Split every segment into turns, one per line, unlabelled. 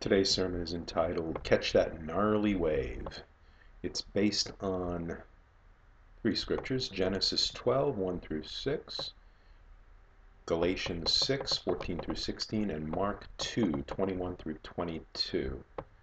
Today's sermon is entitled Catch That Gnarly Wave. It's based on three scriptures: Genesis 12, 1 through 6, Galatians 6, 14 through 16, and Mark 2, 21 through 22.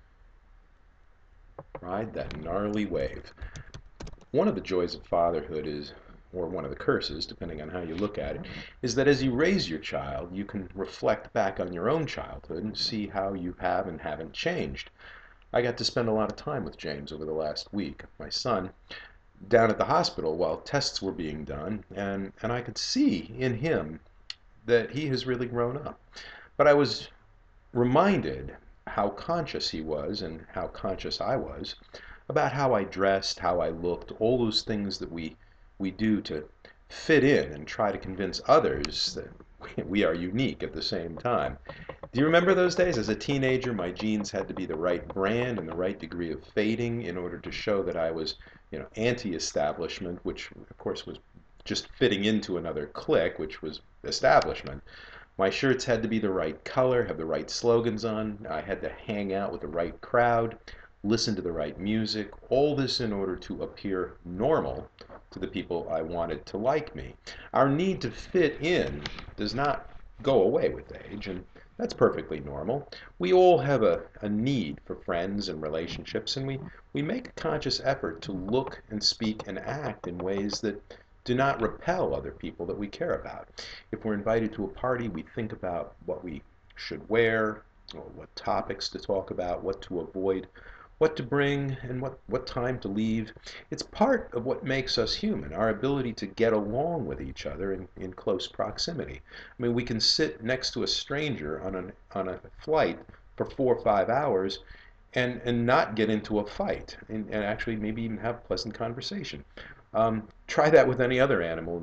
Ride that gnarly wave. One of the joys of fatherhood is, or one of the curses, depending on how you look at it, is that as you raise your child, you can reflect back on your own childhood and see how you have and haven't changed. I got to spend a lot of time with James over the last week, my son, down at the hospital while tests were being done, and I could see in him that he has really grown up. But I was reminded how conscious he was and how conscious I was about how I dressed, how I looked, all those things that we do to fit in and try to convince others that we are unique at the same time. Do you remember those days? As a teenager, my jeans had to be the right brand and the right degree of fading in order to show that I was, anti-establishment, which of course was just fitting into another clique, which was establishment. My shirts had to be the right color, have the right slogans on. I had to hang out with the right crowd, listen to the right music, all this in order to appear normal to the people I wanted to like me. Our need to fit in does not go away with age, and that's perfectly normal. We all have a need for friends and relationships, and we make a conscious effort to look and speak and act in ways that do not repel other people that we care about. If we're invited to a party, we think about what we should wear, or what topics to talk about, what to avoid, what to bring, and what time to leave. It's part of what makes us human, our ability to get along with each other in close proximity. I mean, we can sit next to a stranger on a flight for 4 or 5 hours and not get into a fight and actually maybe even have pleasant conversation. Try that with any other animal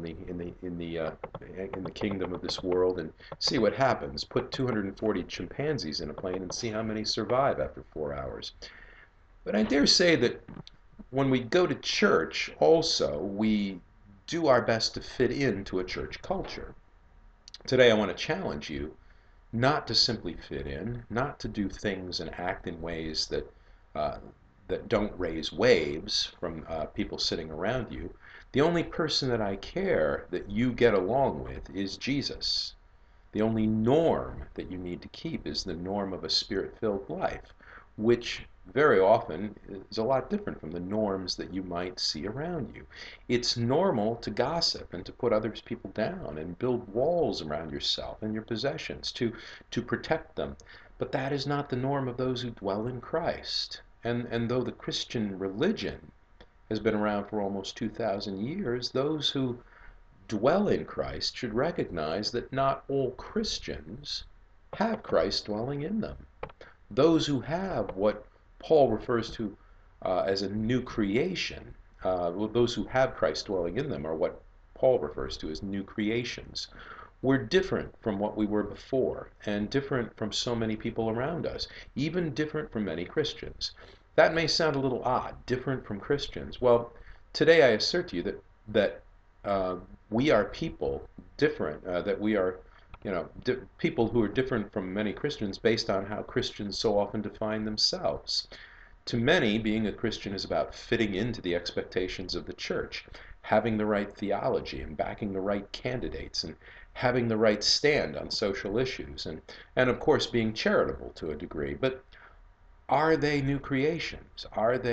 in the kingdom of this world and see what happens. Put 240 chimpanzees in a plane and see how many survive after 4 hours. But I dare say that when we go to church, also we do our best to fit into a church culture. Today, I want to challenge you not to simply fit in, not to do things and act in ways uh, that don't raise waves from people sitting around you. The only person that I care that you get along with is Jesus. The only norm that you need to keep is the norm of a spirit-filled life, which very often is a lot different from the norms that you might see around you. It's normal to gossip and to put other people down and build walls around yourself and your possessions to protect them. But that is not the norm of those who dwell in Christ. And though the Christian religion has been around for almost 2,000 years, those who dwell in Christ should recognize that not all Christians have Christ dwelling in them. Those who have what Paul refers to as a new creation, those who have Christ dwelling in them are what Paul refers to as new creations. We're different from what we were before, and different from so many people around us, even different from many Christians. That may sound a little odd, different from Christians. Well, today I assert to you that uh, we are people different, that we are people who are different from many Christians based on how Christians so often define themselves. To many, being a Christian is about fitting into the expectations of the church, having the right theology and backing the right candidates and having the right stand on social issues and of course being charitable to a degree. But are they new creations?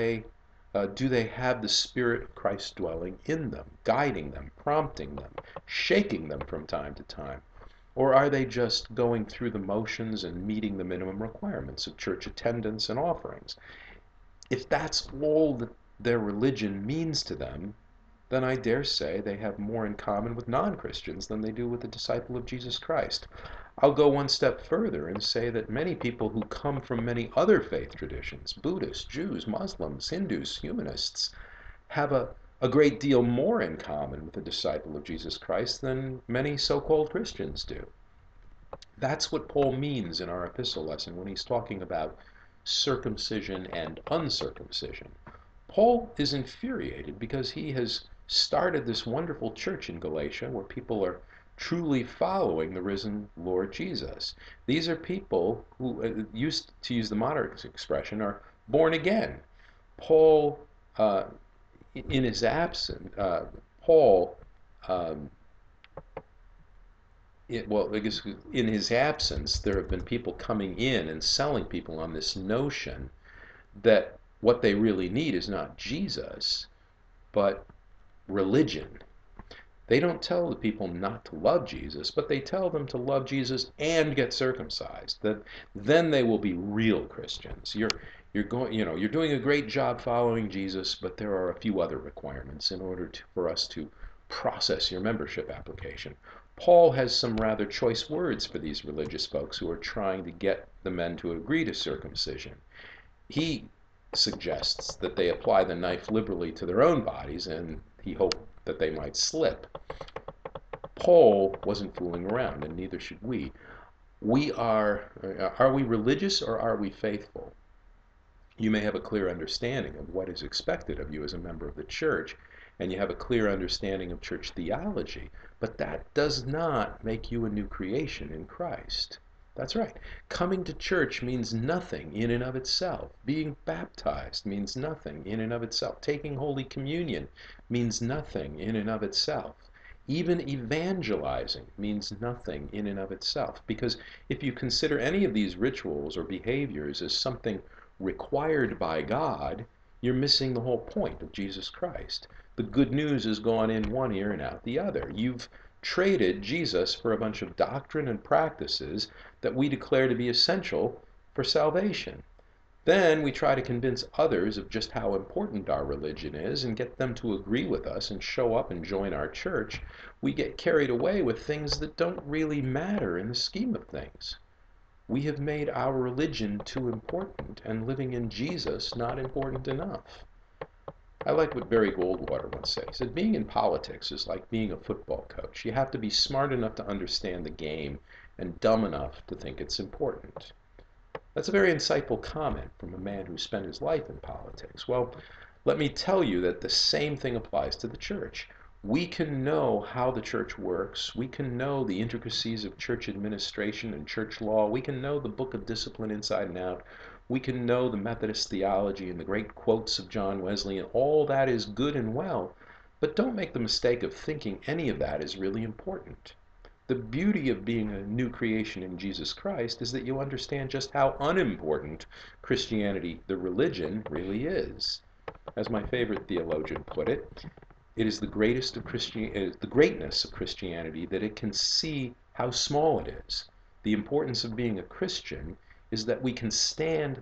Do they have the Spirit of Christ dwelling in them, guiding them, prompting them, shaking them from time to time? Or are they just going through the motions and meeting the minimum requirements of church attendance and offerings? If that's all that their religion means to them, then I dare say they have more in common with non-Christians than they do with the disciple of Jesus Christ. I'll go one step further and say that many people who come from many other faith traditions, Buddhists, Jews, Muslims, Hindus, humanists, have a great deal more in common with the disciple of Jesus Christ than many so-called Christians do. That's what Paul means in our epistle lesson when he's talking about circumcision and uncircumcision. Paul is infuriated because he has started this wonderful church in Galatia where people are truly following the risen Lord Jesus. These are people who, used to use the modern expression, are born again. Paul, uh, in his absence, Paul, um, well, I guess in his absence, there have been people coming in and selling people on this notion that what they really need is not Jesus, but religion. They don't tell the people not to love Jesus, but they tell them to love Jesus and get circumcised. That then they will be real Christians. You're doing a great job following Jesus, but there are a few other requirements in order for us to process your membership application. Paul has some rather choice words for these religious folks who are trying to get the men to agree to circumcision. He suggests that they apply the knife liberally to their own bodies, and he hoped that they might slip. Paul wasn't fooling around, and neither should we. Are we religious or are we faithful? You may have a clear understanding of what is expected of you as a member of the church, and you have a clear understanding of church theology, but that does not make you a new creation in Christ. That's right. Coming to church means nothing in and of itself. Being baptized means nothing in and of itself. Taking Holy Communion means nothing in and of itself. Even evangelizing means nothing in and of itself. Because if you consider any of these rituals or behaviors as something required by God, you're missing the whole point of Jesus Christ. The good news has gone in one ear and out the other. You've traded Jesus for a bunch of doctrine and practices that we declare to be essential for salvation. Then we try to convince others of just how important our religion is and get them to agree with us and show up and join our church. We get carried away with things that don't really matter in the scheme of things. We have made our religion too important and living in Jesus not important enough. I like what Barry Goldwater once said. He said, being in politics is like being a football coach. You have to be smart enough to understand the game and dumb enough to think it's important. That's a very insightful comment from a man who spent his life in politics. Well, let me tell you that the same thing applies to the church. We can know how the church works. We can know the intricacies of church administration and church law. We can know the book of discipline inside and out. We can know the Methodist theology and the great quotes of John Wesley, and all that is good and well. But don't make the mistake of thinking any of that is really important. The beauty of being a new creation in Jesus Christ is that you understand just how unimportant Christianity, the religion, really is. As my favorite theologian put it, it is the greatness of Christianity that it can see how small it is. The importance of being a Christian is that we can stand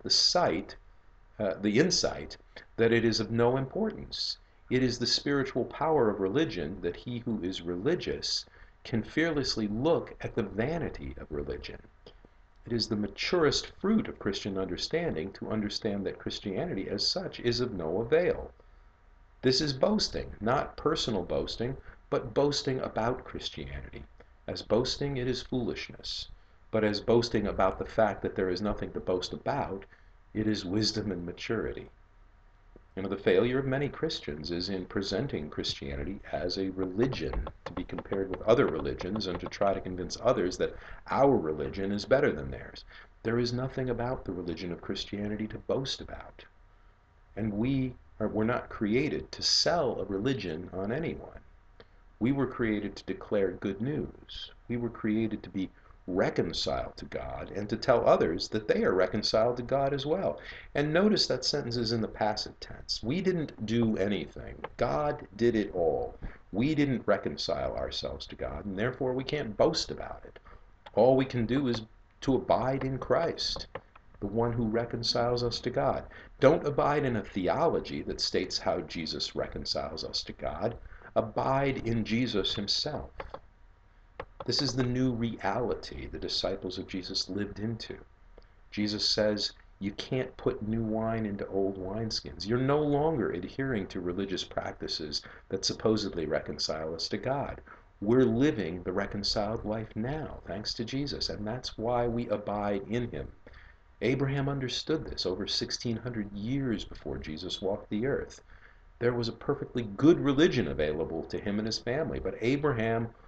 the insight that it is of no importance. It is the spiritual power of religion that he who is religious can fearlessly look at the vanity of religion. It is the maturest fruit of Christian understanding to understand that Christianity as such is of no avail. This is boasting, not personal boasting, but boasting about Christianity. As boasting, it is foolishness. But as boasting about the fact that there is nothing to boast about, it is wisdom and maturity. The failure of many Christians is in presenting Christianity as a religion to be compared with other religions and to try to convince others that our religion is better than theirs. There is nothing about the religion of Christianity to boast about. And we're not created to sell a religion on anyone. We were created to declare good news. We were created to be reconciled to God and to tell others that they are reconciled to God as well. And notice that sentence is in the passive tense. We didn't do anything. God did it all. We didn't reconcile ourselves to God, and therefore we can't boast about it. All we can do is to abide in Christ, the one who reconciles us to God. Don't abide in a theology that states how Jesus reconciles us to God. Abide in Jesus himself. This is the new reality the disciples of Jesus lived into. Jesus says, you can't put new wine into old wineskins. You're no longer adhering to religious practices that supposedly reconcile us to God. We're living the reconciled life now, thanks to Jesus, and that's why we abide in him. Abraham understood this over 1,600 years before Jesus walked the earth. There was a perfectly good religion available to him and his family, but Abraham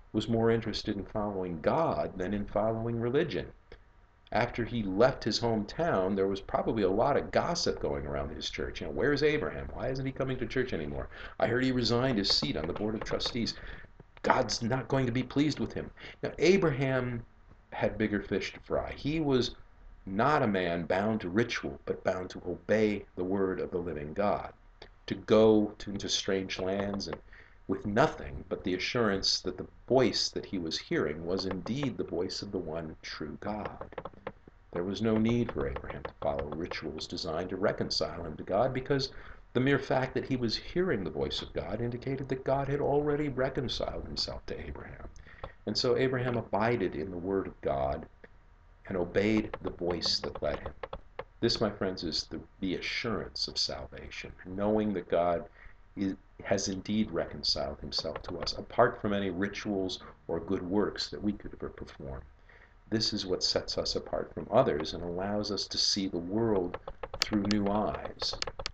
was more interested in following God than in following religion. After he left his hometown, there was probably a lot of gossip going around his church. Where's Abraham? Why isn't he coming to church anymore? I heard he resigned his seat on the board of trustees. God's not going to be pleased with him. Now, Abraham had bigger fish to fry. He was not a man bound to ritual, but bound to obey the word of the living God, to go into strange lands and with nothing but the assurance that the voice that he was hearing was indeed the voice of the one true God. There was no need for Abraham to follow rituals designed to reconcile him to God, because the mere fact that he was hearing the voice of God indicated that God had already reconciled himself to Abraham. And so Abraham abided in the word of God and obeyed the voice that led him. This, my friends, is the assurance of salvation, knowing that God has indeed reconciled himself to us, apart from any rituals or good works that we could ever perform. This is what sets us apart from others and allows us to see the world through new eyes.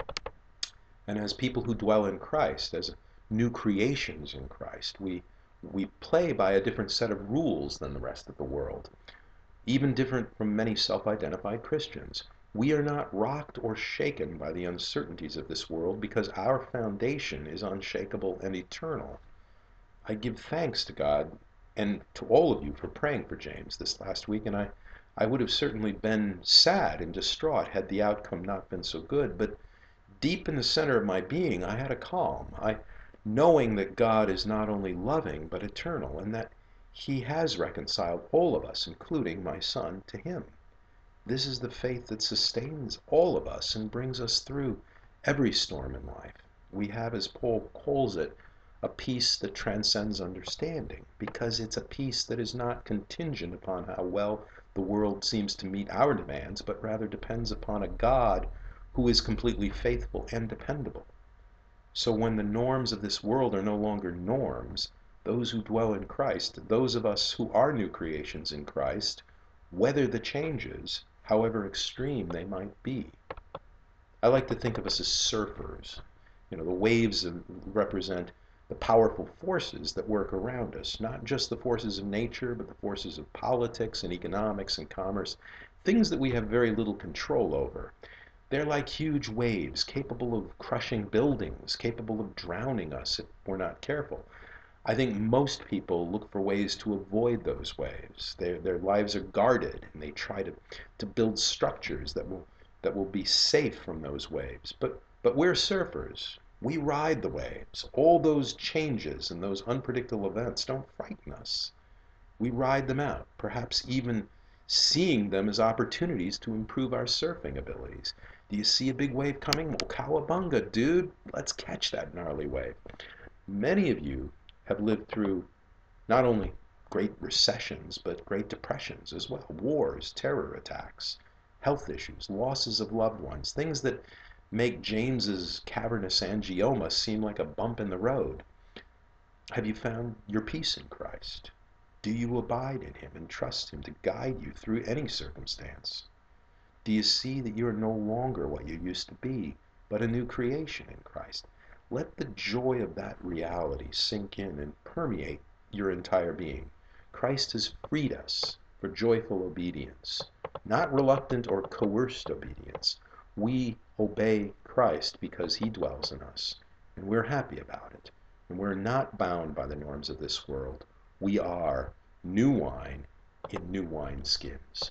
And as people who dwell in Christ, as new creations in Christ, we play by a different set of rules than the rest of the world, even different from many self-identified Christians. We are not rocked or shaken by the uncertainties of this world because our foundation is unshakable and eternal. I give thanks to God and to all of you for praying for James this last week, and I would have certainly been sad and distraught had the outcome not been so good, but deep in the center of my being I had a calm, knowing that God is not only loving but eternal, and that he has reconciled all of us, including my son, to him. This is the faith that sustains all of us and brings us through every storm in life. We have, as Paul calls it, a peace that transcends understanding, because it's a peace that is not contingent upon how well the world seems to meet our demands, but rather depends upon a God who is completely faithful and dependable. So when the norms of this world are no longer norms, those who dwell in Christ, those of us who are new creations in Christ, weather the changes, however extreme they might be. I like to think of us as surfers. The waves represent the powerful forces that work around us, not just the forces of nature, but the forces of politics and economics and commerce, things that we have very little control over. They're like huge waves, capable of crushing buildings, capable of drowning us if we're not careful. I think most people look for ways to avoid those waves. Their lives are guarded, and they try to build structures that will be safe from those waves. But we're surfers. We ride the waves. All those changes and those unpredictable events don't frighten us. We ride them out, perhaps even seeing them as opportunities to improve our surfing abilities. Do you see a big wave coming? Well, cowabunga, dude. Let's catch that gnarly wave. Many of you have lived through not only great recessions, but great depressions as well. Wars, terror attacks, health issues, losses of loved ones, things that make James's cavernous angioma seem like a bump in the road. Have you found your peace in Christ? Do you abide in him and trust him to guide you through any circumstance? Do you see that you are no longer what you used to be, but a new creation in Christ? Let the joy of that reality sink in and permeate your entire being. Christ has freed us for joyful obedience, not reluctant or coerced obedience. We obey Christ because he dwells in us, and we're happy about it. And we're not bound by the norms of this world. We are new wine in new wine skins.